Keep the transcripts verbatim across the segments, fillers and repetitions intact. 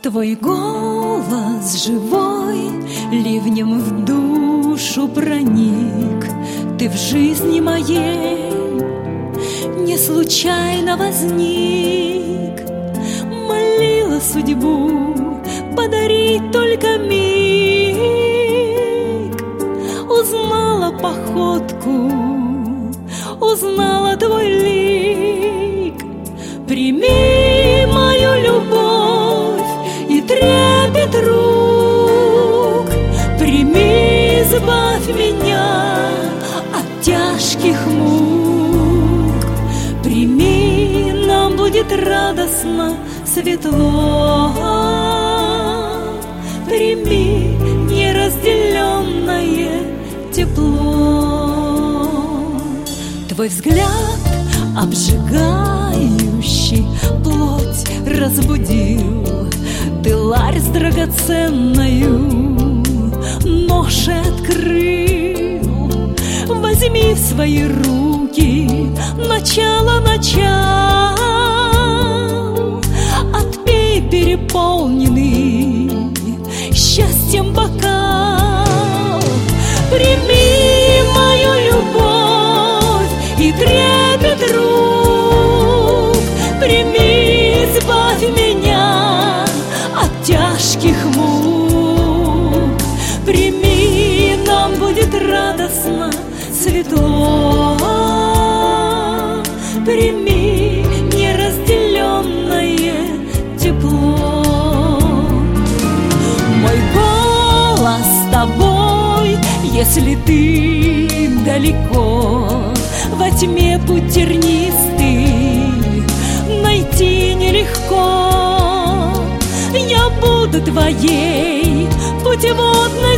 Твой голос живой ливнем в душу проник. Ты в жизни моей не случайно возник. Молила судьбу подарить только миг. Узнала походку, узнала твой лик. Прими мою любовь и трепет рук. Прими, избавь меня от тяжких мук. Прими, нам будет радостно, светло. Прими неразделенное тепло. Твой взгляд обжигающий плоть разбудил. Ты ларь с драгоценною ношей открыл. Возьми в свои руки начало начал. Отпей переполненный счастьем бокал. Прими мою любовь и трепет рук. Прими, избавь меня от тяжких мук. Прими, нам будет радостно, светло. Прими неразделенное тепло. Мой голос с тобой, если ты далеко. Во тьме путь тернистый найти нелегко. Я буду твоей путеводной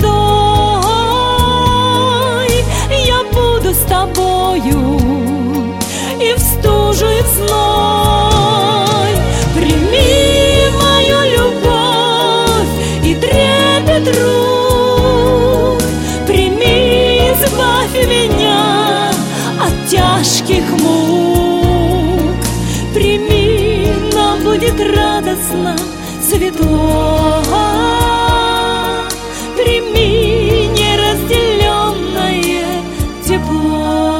звездой. Я буду с тобою и в стужу, и в зной. Прими мою любовь и трепет рук. Прими, избавь меня от тяжких мук. Прими, нам будет радостно, светло. Прими неразделенное тепло.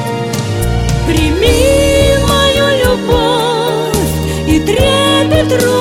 Прими мою любовь и трепет рук.